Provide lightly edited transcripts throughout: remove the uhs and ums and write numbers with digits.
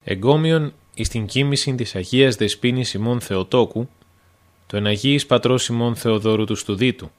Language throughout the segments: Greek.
Εγκόμιον εις την κοίμησιν της Αγίας Δεσποίνης ημών Θεοτόκου, το εν Αγίης Πατρός ημών Θεοδόρου του Στουδίτου.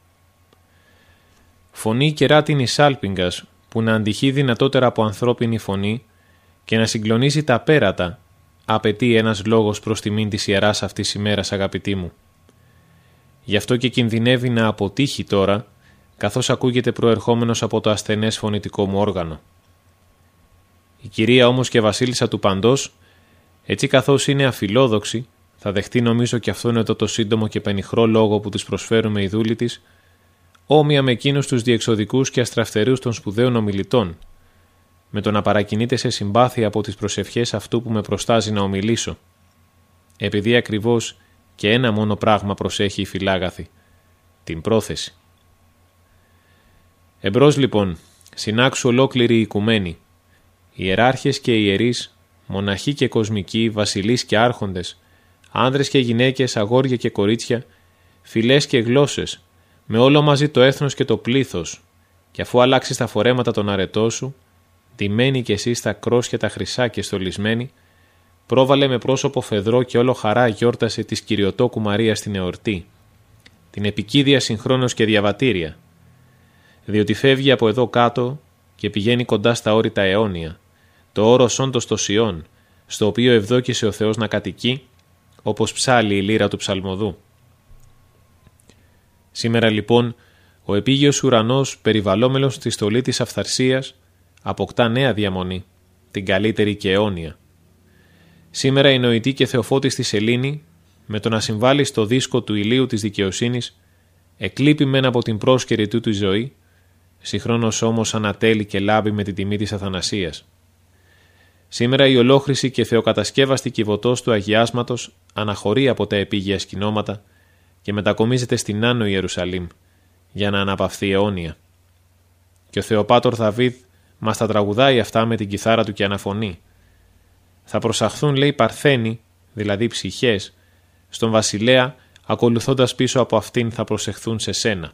Φωνή κεράτην εις άλπιγγας, που να αντυχεί δυνατότερα από ανθρώπινη φωνή και να συγκλονίζει τα πέρατα, απαιτεί ένας λόγος προς τιμήν της ιεράς αυτής ημέρας, αγαπητοί μου. Γι' αυτό και κινδυνεύει να αποτύχει τώρα, καθώς ακούγεται προερχόμενος από το ασθενές φωνητικό μου όργανο. Η κυρία όμως και βασίλισσα του παντός, έτσι καθώς είναι αφιλόδοξη, θα δεχτεί νομίζω και αυτόν εδώ το σύντομο και πενιχρό λόγο που τους προσφέρουμε οι δούλοι της, όμοια με εκείνους τους διεξοδικούς και αστραφτερούς των σπουδαίων ομιλητών, με το να παρακινείται σε συμπάθεια από τις προσευχές αυτού που με προστάζει να ομιλήσω, επειδή ακριβώς και ένα μόνο πράγμα προσέχει η φιλάγαθη, την πρόθεση. Εμπρός λοιπόν, συνάξου ολόκληρη η οικουμένη, ιεράρχες και ιερείς, μοναχοί και κοσμικοί, βασιλείς και άρχοντες, άνδρες και γυναίκες, αγόρια και κορίτσια, φυλές και γλώσσες, με όλο μαζί το έθνος και το πλήθος, και αφού αλλάξεις τα φορέματα των αρετών σου, ντυμένοι κι εσύ στα κρόσια τα χρυσά και στολισμένοι, πρόβαλε με πρόσωπο φεδρό και όλο χαρά γιόρτασε της Κυριοτόκου Μαρίας την εορτή, την επικίδια συγχρόνως και διαβατήρια, διότι φεύγει από εδώ κάτω και πηγαίνει κοντά στα όρη τα αιώνια, το όρος όντως το Σιών, στο οποίο ευδόκησε ο Θεός να κατοικεί, όπως ψάλλει η λύρα του ψαλμοδού. Σήμερα λοιπόν ο επίγειος ουρανός, περιβαλλόμενος στη στολή της αυθαρσίας, αποκτά νέα διαμονή, την καλύτερη και αιώνια. Σήμερα η νοητή και θεοφώτιστη σελήνη, με το να συμβάλλει στο δίσκο του ηλίου της δικαιοσύνης, εκλείπει μεν από την πρόσκαιρη του ζωή, συγχρόνως όμως ανατέλει και λάμπει με την τιμή της αθανασίας. Σήμερα η ολόχρηση και θεοκατασκεύαστη κυβωτός του αγιάσματος αναχωρεί από τα επίγεια σκηνώματα και μετακομίζεται στην Άνω Ιερουσαλήμ για να αναπαυθεί αιώνια. Και ο Θεοπάτορ Δαβίδ μας τα τραγουδάει αυτά με την κιθάρα του και αναφωνεί. Θα προσαχθούν, λέει, παρθένοι, δηλαδή ψυχές, στον βασιλέα, ακολουθώντας πίσω από αυτήν θα προσεχθούν σε σένα.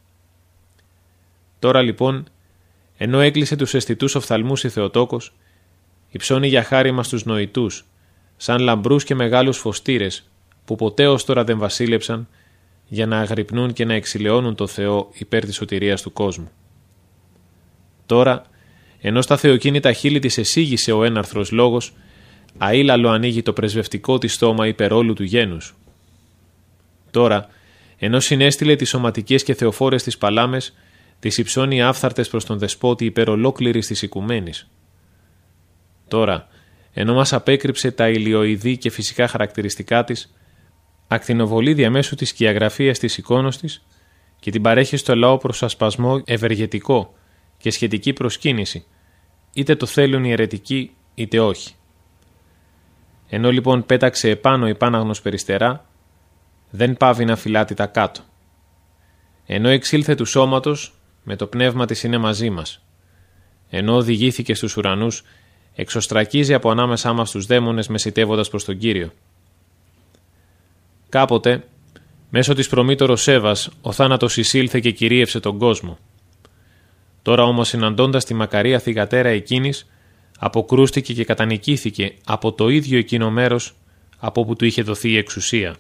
Τώρα λοιπόν, ενώ έκλεισε τους αισθητούς οφθαλμούς η Θεοτόκος, υψώνει για χάρη μας τους νοητούς, σαν λαμπρούς και μεγάλους φωστήρες, που ποτέ ως τώρα δεν βασίλεψαν, για να αγρυπνούν και να εξηλαιώνουν το Θεό υπέρ της σωτηρίας του κόσμου. Τώρα, ενώ στα θεοκίνητα χείλη της εσήγησε ο έναρθρος λόγος, αήλαλο ανοίγει το πρεσβευτικό της στόμα υπέρ όλου του γένους. Τώρα, ενώ συνέστειλε τις σωματικές και θεοφόρες της παλάμες, τις υψώνει άφθαρτες προς τον δεσπότη υπέρ ολόκληρης της οικουμένης. Τώρα, ενώ μας απέκρυψε τα ηλιοειδή και φυσικά χαρακτηριστικά της, ακτινοβολεί διαμέσου της σκιαγραφίας της εικόνος της και την παρέχει στο λαό προς ασπασμό ευεργετικό και σχετική προσκύνηση, είτε το θέλουν οι αιρετικοί είτε όχι. Ενώ λοιπόν πέταξε επάνω η Πάναγνος περιστερά, δεν πάβει να φυλάται τα κάτω. Ενώ εξήλθε του σώματος, με το πνεύμα της είναι μαζί μας. Ενώ οδηγήθηκε στους ουρανούς, εξωστρακίζει από ανάμεσά μας τους δαίμονες μεσητεύοντας προς τον Κύριο. Κάποτε, μέσω της προμήτωρος Εύας, ο θάνατος εισήλθε και κυρίευσε τον κόσμο. Τώρα όμως, συναντώντας τη μακαρία θυγατέρα εκείνης, αποκρούστηκε και κατανικήθηκε από το ίδιο εκείνο μέρος από όπου του είχε δοθεί η εξουσία.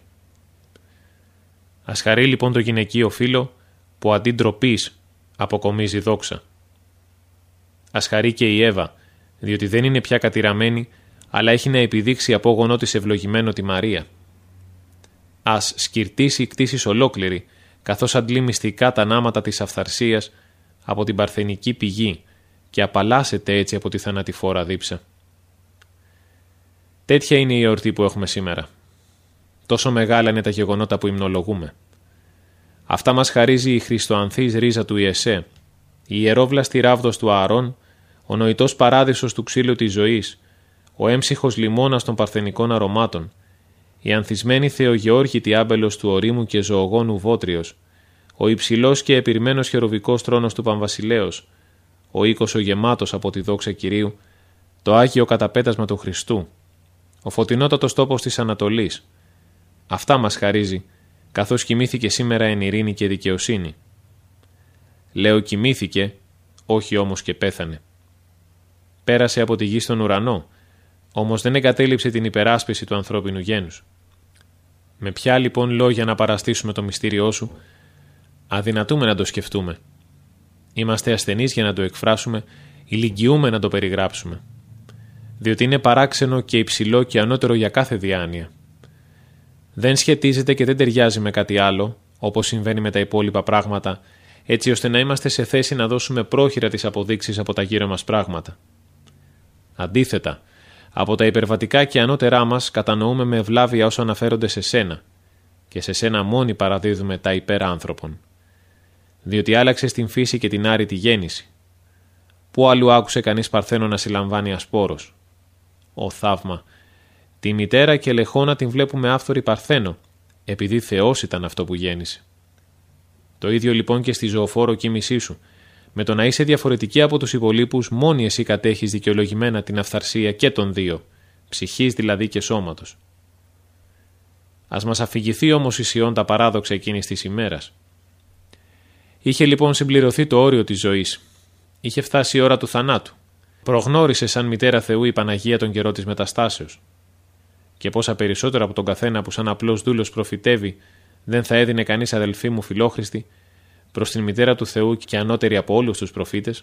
Ας χαρεί λοιπόν το γυναικείο φύλο που αντί ντροπής αποκομίζει δόξα. Ας χαρεί και η Εύα, διότι δεν είναι πια κατηραμένη, αλλά έχει να επιδείξει απόγονό της ευλογημένο τη Μαρία. Ας σκυρτήσει η κτήσης ολόκληρη, καθώς αντλεί μυστικά τα νάματα της αυθαρσίας από την παρθενική πηγή και απαλλάσσεται έτσι από τη θανατηφόρα δίψα. Τέτοια είναι η εορτή που έχουμε σήμερα. Τόσο μεγάλα είναι τα γεγονότα που υμνολογούμε. Αυτά μας χαρίζει η χριστοανθής ρίζα του Ιεσέ, η ιερόβλαστη ράβδος του Ααρών, ο νοητός παράδεισος του ξύλου της ζωής, ο έμψυχος λιμώνας των παρθενικών αρωμάτων, η ανθισμένη θεογεώργητη άμπελος του ορίμου και ζωογόνου βότριος, ο υψηλός και επιρμένος χερουβικός θρόνος του Πανβασιλέως, ο οίκος ο γεμάτος από τη δόξα Κυρίου, το Άγιο καταπέτασμα του Χριστού, ο φωτεινότατος τόπος της Ανατολής. Αυτά μας χαρίζει, καθώς κοιμήθηκε σήμερα εν ειρήνη και δικαιοσύνη. Λέω κοιμήθηκε, όχι όμως και πέθανε. Πέρασε από τη γη στον ουρανό, όμως δεν εγκατέλειψε την υπεράσπιση του ανθρώπινου γένους. Με ποια λοιπόν λόγια να παραστήσουμε το μυστήριό σου? Αδυνατούμε να το σκεφτούμε. Είμαστε ασθενείς για να το εκφράσουμε, ηλικιούμε να το περιγράψουμε. Διότι είναι παράξενο και υψηλό και ανώτερο για κάθε διάνοια. Δεν σχετίζεται και δεν ταιριάζει με κάτι άλλο, όπως συμβαίνει με τα υπόλοιπα πράγματα, έτσι ώστε να είμαστε σε θέση να δώσουμε πρόχειρα τις αποδείξεις από τα γύρω μας πράγματα. Αντίθετα, από τα υπερβατικά και ανώτερά μας κατανοούμε με ευλάβεια όσα αναφέρονται σε σένα, και σε σένα μόνοι παραδίδουμε τα υπεράνθρωπων. Διότι άλλαξες την φύση και την άρρητη γέννηση. Πού αλλού άκουσε κανείς παρθένο να συλλαμβάνει ασπόρος? Ω θαύμα! Τη μητέρα και λεχόνα την βλέπουμε άφθορη παρθένο, επειδή Θεός ήταν αυτό που γέννησε. Το ίδιο λοιπόν και στη ζωοφόρο κοίμησή σου. Με το να είσαι διαφορετική από τους υπολείπους, μόνη εσύ κατέχεις δικαιολογημένα την αυθαρσία και των δύο, ψυχής δηλαδή και σώματος. Ας μας αφηγηθεί όμως ισιών τα παράδοξα εκείνης της ημέρας. Είχε λοιπόν συμπληρωθεί το όριο της ζωής. Είχε φτάσει η ώρα του θανάτου. Προγνώρισε σαν μητέρα Θεού η Παναγία τον καιρό της μεταστάσεως. Και πόσα περισσότερα από τον καθένα που σαν απλός δούλος προφητεύει, δεν θα έδινε κανείς, αδελφοί μου φιλόχρηστη, προς την μητέρα του Θεού και ανώτερη από όλους τους προφήτες?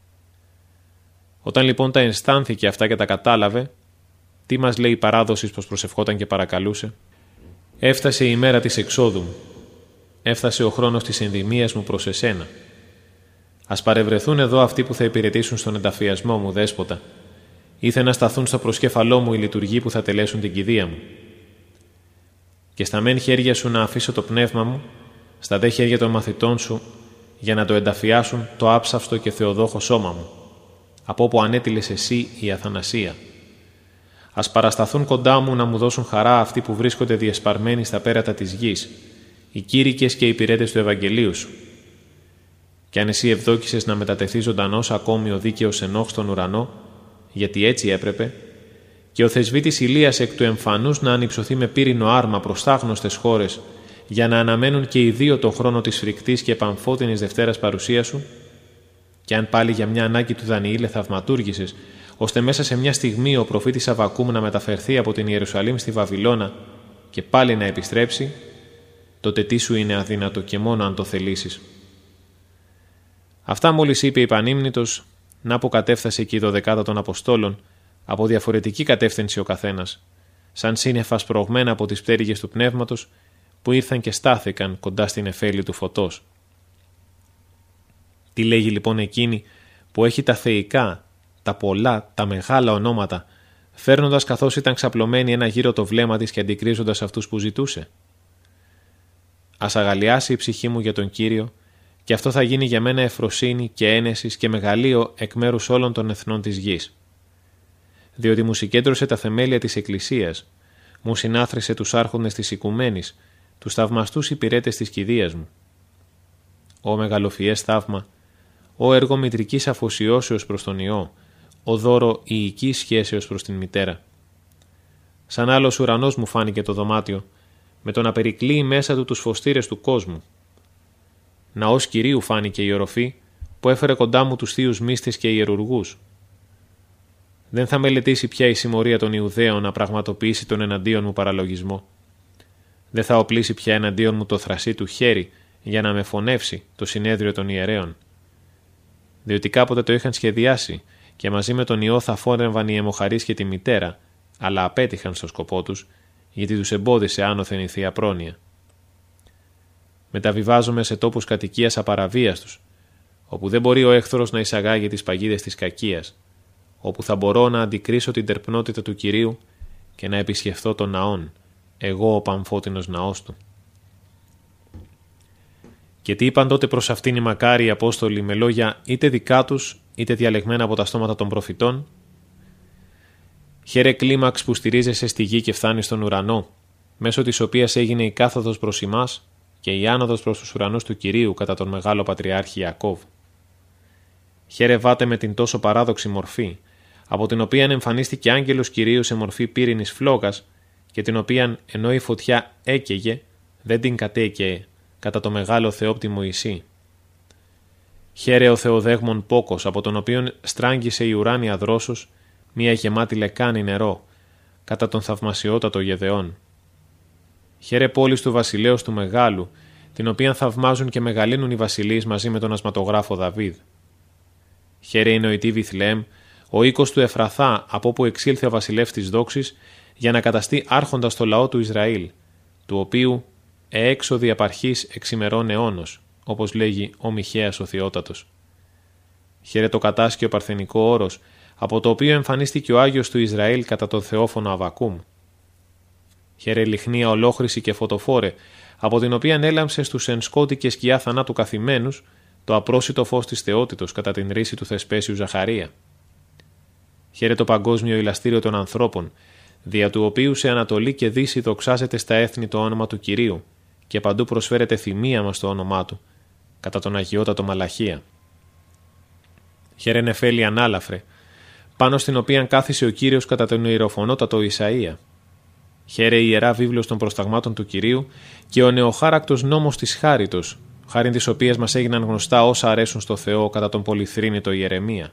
Όταν λοιπόν τα αισθάνθηκε αυτά και τα κατάλαβε, τι μας λέει η παράδοση πως προσευχόταν και παρακαλούσε? Έφτασε η ημέρα της εξόδου μου. Έφτασε ο χρόνος της ενδυμίας μου προς εσένα. Ας παρευρεθούν εδώ αυτοί που θα υπηρετήσουν στον ενταφιασμό μου, Δέσποτα. Ήθε να σταθούν στο προσκέφαλό μου οι λειτουργοί που θα τελέσουν την κηδεία μου. Και στα μεν χέρια σου να αφήσω το πνεύμα μου, στα δε χέρια των μαθητών σου, για να το ενταφιάσουν το άψαυστο και θεοδόχο σώμα μου, από όπου ανέτειλες εσύ η Αθανασία. Ας παρασταθούν κοντά μου να μου δώσουν χαρά αυτοί που βρίσκονται διεσπαρμένοι στα πέρατα της γης, οι κήρυκες και οι υπηρέτες του Ευαγγελίου σου. Κι αν εσύ ευδόκησες να μετατεθεί ζωντανός ακόμη ο δίκαιος Ενόχ στον ουρανό, γιατί έτσι έπρεπε, και ο θεσβήτης Ηλίας εκ του εμφανούς να ανυψωθεί με πύρινο άρμα προς θάγνωστες χώρες, για να αναμένουν και οι δύο τον χρόνο της φρικτής και πανφώτινης Δευτέρας παρουσίας σου, και αν πάλι για μια ανάγκη του Δανιήλ θαυματούργησες, ώστε μέσα σε μια στιγμή ο προφήτης Αββακούμ να μεταφερθεί από την Ιερουσαλήμ στη Βαβυλώνα και πάλι να επιστρέψει, τότε τι σου είναι αδύνατο και μόνο αν το θελήσεις? Αυτά μόλις είπε η Πανύμνητος, να που κατέφθασε και η 12η των Αποστόλων, από διαφορετική κατεύθυνση ο καθένας, σαν σύννεφα σπρωγμένα από τις πτέρυγες του πνεύματος, που ήρθαν και στάθηκαν κοντά στην εφέλη του φωτός. Τι λέγει λοιπόν εκείνη που έχει τα θεϊκά, τα πολλά, τα μεγάλα ονόματα, φέρνοντας καθώς ήταν ξαπλωμένη ένα γύρο το βλέμμα της και αντικρίζοντας αυτούς που ζητούσε? Ας αγαλιάσει η ψυχή μου για τον Κύριο, και αυτό θα γίνει για μένα ευφροσύνη και ένεσης και μεγαλείο εκ μέρους όλων των εθνών της γης. Διότι μου συγκέντρωσε τα θεμέλια της Εκκλησίας, μου συνάθρησε τους άρχοντες της οικουμένης, τους θαυμαστούς υπηρέτες της κηδείας μου. Ω μεγαλοφιές θαύμα, ω έργο μητρικής αφοσιώσεως προς τον Υιό, ω δώρο ιικής σχέσεως προς την μητέρα. Σαν άλλος ουρανός μου φάνηκε το δωμάτιο, με το να περικλείει μέσα του τους φωστήρες του κόσμου. Ναός Κυρίου φάνηκε η οροφή, που έφερε κοντά μου τους θείους μύστες και ιερουργούς. Δεν θα μελετήσει πια η συμμορία των Ιουδαίων να πραγματοποιήσει τον εναντίον μου παραλογισμό. Δεν θα οπλίσει πια εναντίον μου το θρασί του χέρι για να με φωνεύσει το συνέδριο των ιερέων. Διότι κάποτε το είχαν σχεδιάσει και μαζί με τον Υιό θα φώνευαν οι αιμοχαρείς και τη μητέρα, αλλά απέτυχαν στο σκοπό τους, γιατί τους εμπόδισε άνωθεν η Θεία Πρόνοια. Μεταβιβάζομαι σε τόπους κατοικίας απαραβίαστους, όπου δεν μπορεί ο έχθρος να εισαγάγει τις παγίδες της κακίας, όπου θα μπορώ να αντικρίσω την τερπνότητα του Κυρίου και να επισκεφθώ τον ναόν, εγώ ο πανφώτινος ναός του. Και τι είπαν τότε προς αυτήν οι μακάριοι Απόστολοι με λόγια είτε δικά τους είτε διαλεγμένα από τα στόματα των προφητών? Χαίρε κλίμαξ που στηρίζεσαι στη γη και φτάνει στον ουρανό, μέσω της οποίας έγινε η κάθοδος προς ημάς και η άνοδος προς τους ουρανούς του Κυρίου κατά τον Μεγάλο Πατριάρχη Ιακώβ. Χαίρε βάτε με την τόσο παράδοξη μορφή, από την οποία εμφανίστηκε άγγελος Κυρίου σε μορφή πύρινης φλόγας και την οποία ενώ η φωτιά έκαιγε, δεν την κατέκαιε κατά το μεγάλο Θεόπτη Μωυσή. Χαίρε ο Θεοδέγμον πόκος, από τον οποίον στράγγισε η ουράνια δρόσος, μία γεμάτη λεκάνη νερό, κατά τον θαυμασιότατο Γεδεών. Χαίρε πόλης του βασιλέως του Μεγάλου, την οποία θαυμάζουν και μεγαλύνουν οι βασιλείς μαζί με τον ασματογράφο Δαβίδ. Χαίρε η νοητή Βιθλεέμ, ο οίκος του Εφραθά, από όπου εξήλθε ο βασιλεύς της δόξης, για να καταστεί άρχοντα στο λαό του Ισραήλ, του οποίου εέξοδη απαρχής εξημερών αιώνος, όπως λέγει ο Μιχαίας ο Θεότατος. Χαίρε το κατάσκιο παρθενικό όρος, από το οποίο εμφανίστηκε ο Άγιος του Ισραήλ κατά τον θεόφωνο Αβακούμ. Χαίρε λιχνία ολόχρηση και φωτοφόρε, από την οποία έλαμψε στους εν σκότη και σκιά θανάτου καθημένους το απρόσιτο φως της θεότητος κατά την ρίση του θεσπέσιου Ζαχαρία. Χαίρε το παγκόσμιο ηλαστήριο των ανθρώπων, δια του οποίου σε Ανατολή και Δύση δοξάζεται στα έθνη το όνομα του Κυρίου και παντού προσφέρεται θυμία μας το όνομά του, κατά τον αγιότατο Μαλαχία. Χαίρε νεφέλη ανάλαφρε, πάνω στην οποία κάθισε ο Κύριος κατά τον ιεροφωνότατο Ισαΐα. Χαίρε η Ιερά Βίβλος των προσταγμάτων του Κυρίου και ο νεοχάρακτος νόμος της Χάριτος, χάριν της οποίας μας έγιναν γνωστά όσα αρέσουν στο Θεό κατά τον πολυθρήνητο Ιερεμία.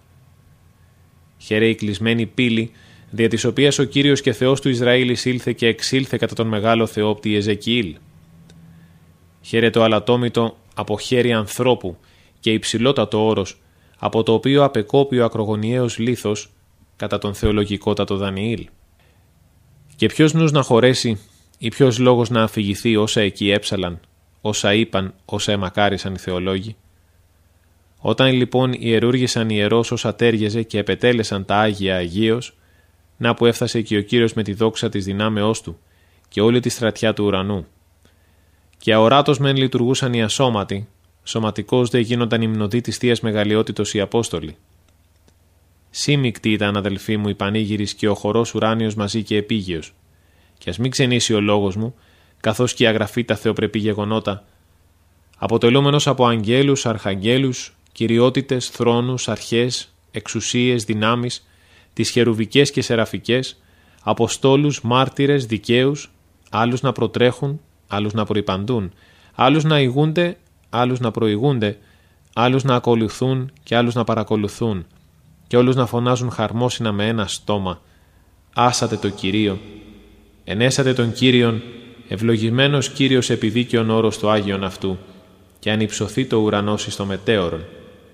Χαίρε η κλεισμένη πύλη, δια της οποίας ο Κύριος και Θεός του Ισραήλ εισήλθε και εξήλθε κατά τον μεγάλο Θεόπτη Εζεκιήλ. Χαίρε το αλατόμητο από χέρι ανθρώπου και υψηλότατο όρος, από το οποίο απεκόπη ο ακρογωνιαίος λίθος κατά τον θεολογικότατο Δανιήλ. Και ποιος νους να χωρέσει ή ποιος λόγος να αφηγηθεί όσα εκεί έψαλαν, όσα είπαν, όσα εμακάρισαν οι θεολόγοι. Όταν λοιπόν ιερούργησαν ιερός όσα τέριαζε και επετέλεσαν τα Άγια Αγίως, να που έφτασε και ο Κύριος με τη δόξα της δυνάμεώς του και όλη τη στρατιά του ουρανού. Και αοράτως μεν λειτουργούσαν οι ασώματοι, σωματικώς δε γίνονταν υμνοδοί της Θείας Μεγαλειότητος οι Απόστολοι. Σύμμικτοι ήταν, αδελφοί μου, οι πανήγυρις και ο χορός ουράνιος μαζί και επίγειος. Και ας μην ξενήσει ο λόγος μου, καθώς και η αγραφή τα θεοπρεπή γεγονότα, αποτελούμενος από αγγέλους, αρχαγγέλους, κυριότητες, θρόνους, αρχές, εξουσίες, δυνάμεις, τις χερουβικές και σεραφικές, αποστόλους, μάρτυρες, δικαίους, άλλους να προτρέχουν, άλλους να προϋπαντούν, άλλους να ηγούνται, άλλους να προηγούνται, άλλους να ακολουθούν και άλλους να παρακολουθούν, και όλους να φωνάζουν χαρμόσυνα με ένα στόμα: «Άσατε το Κυρίο, ενέσατε τον Κύριον, ευλογημένος Κύριος επί δίκαιον όρος το Άγιον αυτού, και ανυψωθεί το ουρανός εις το μετέωρον».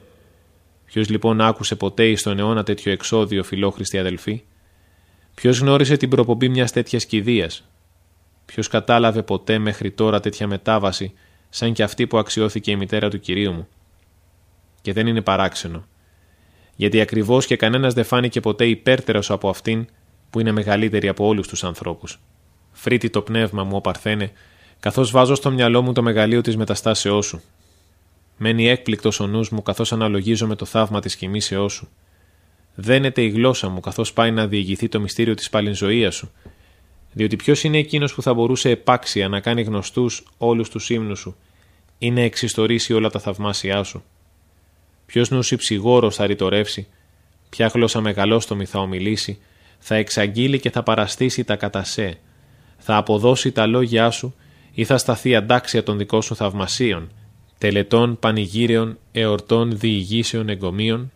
Ποιος λοιπόν άκουσε ποτέ εις τον αιώνα τέτοιο εξώδιο, φιλόχριστοι αδελφοί? Ποιος γνώρισε την προπομπή μιας τέτοιας κηδείας? Ποιος κατάλαβε ποτέ μέχρι τώρα τέτοια μετάβαση, σαν και αυτή που αξιώθηκε η μητέρα του Κυρίου μου? Και δεν είναι παράξενο, γιατί ακριβώς και κανένας δεν φάνηκε ποτέ υπέρτερος από αυτήν που είναι μεγαλύτερη από όλους τους ανθρώπους. Φρύτει το πνεύμα μου, ο Παρθένε, καθώς βάζω στο μυαλό μου το μεγαλείο της μεταστάσεώς σου. Μένει έκπληκτος ο νους μου καθώς αναλογίζω με το θαύμα της κοιμήσεώς σου. Δένεται η γλώσσα μου καθώς πάει να διηγηθεί το μυστήριο της παλινζωίας σου, διότι ποιος είναι εκείνος που θα μπορούσε επάξια να κάνει γνωστούς όλους τους ύμνους σου ή να εξιστορήσει όλα τα θαυμάσια σου? Ποιος νους υψηγόρος θα ρητορεύσει, ποια γλώσσα μεγαλόστομη θα ομιλήσει, θα εξαγγείλει και θα παραστήσει τα κατασέ, θα αποδώσει τα λόγια σου ή θα σταθεί αντάξια των δικών σου θαυμασίων, τελετών, πανηγύριων, εορτών, διηγήσεων, εγκομείων?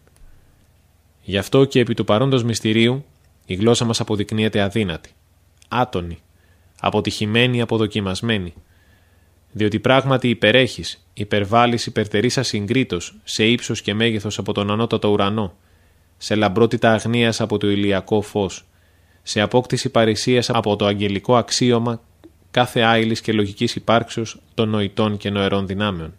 Γι' αυτό και επί του παρόντος μυστηρίου η γλώσσα μας αποδεικνύεται αδύνατη, άτονη, αποτυχημένη, αποδοκιμασμένη, διότι πράγματι υπερέχεις, υπερβάλλεις, υπερτερείς ασυγκρίτως σε ύψος και μέγεθος από τον ανώτατο ουρανό, σε λαμπρότητα αγνίας από το ηλιακό φως, σε απόκτηση παρησίας από το αγγελικό αξίωμα κάθε άειλης και λογικής υπάρξεως των νοητών και νοερών δυνάμεων.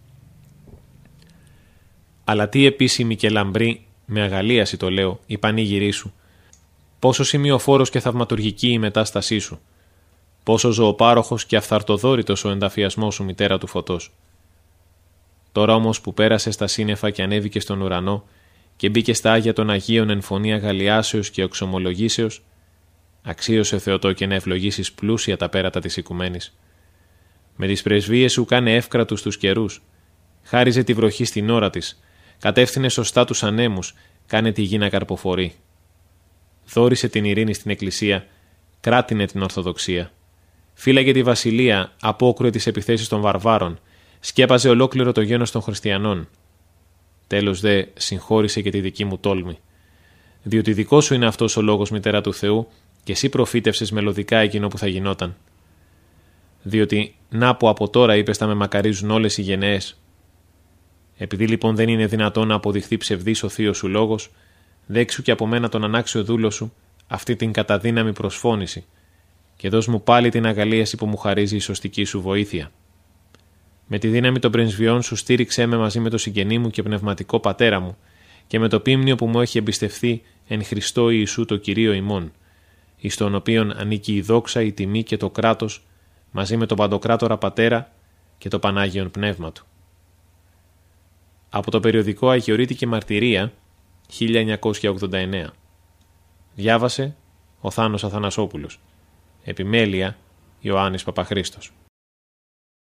Αλλά τι επίσημη και λαμπρή, με αγαλίαση το λέω, η πανήγυρή σου, πόσο σημειοφόρος και θαυματουργική η μετάστασή σου, πόσο ζωοπάροχος και αυθαρτοδόρητος ο ενταφιασμός σου, μητέρα του φωτός. Τώρα όμως που πέρασε στα σύννεφα και ανέβηκε στον ουρανό και μπήκε στα Άγια των Αγίων εν φωνή αγαλιάσεως και οξομολογήσεως, αξίωσε Θεοτό και να ευλογήσεις πλούσια τα πέρατα της οικουμένης. Με τις πρεσβείες σου κάνε εύκρατους τους καιρούς, χάριζε τη βροχή στην ώρα της, κατεύθυνε σωστά τους ανέμους, κάνε τη γη να καρποφορεί. Δόρισε την ειρήνη στην Εκκλησία, κράτηνε την Ορθοδοξία. Φύλαγε τη βασιλεία, απόκρουε τις επιθέσεις των βαρβάρων, σκέπαζε ολόκληρο το γένος των χριστιανών. Τέλος συγχώρησε και τη δική μου τόλμη. Διότι δικό σου είναι αυτός ο λόγος, μητέρα του Θεού, και εσύ προφήτευσες μελωδικά εκείνο που θα γινόταν. Διότι να που από τώρα είπες θα με μακαρίζουν όλες οι γενναίες. Επειδή λοιπόν δεν είναι δυνατόν να αποδειχθεί ψευδής ο θείος σου λόγος, δέξου και από μένα τον ανάξιο δούλο σου αυτή την καταδύναμη προσφώνηση και δώσ' μου πάλι την αγαλίαση που μου χαρίζει η σωστική σου βοήθεια. Με τη δύναμη των πρεσβειών σου στήριξέ με μαζί με το συγγενή μου και πνευματικό πατέρα μου και με το πίμνιο που μου έχει εμπιστευθεί εν Χριστώ Ιησού το Κυρίο ημών, εις τον οποίον ανήκει η δόξα, η τιμή και το κράτος μαζί με τον Παντοκράτορα Πατέρα και το Πανάγιον Πνεύμα του. Από το περιοδικό Αγιορείτικη Μαρτυρία 1989. Διάβασε ο Θάνος Αθανασόπουλος. Επιμέλεια Ιωάννης Παπαχρήστος.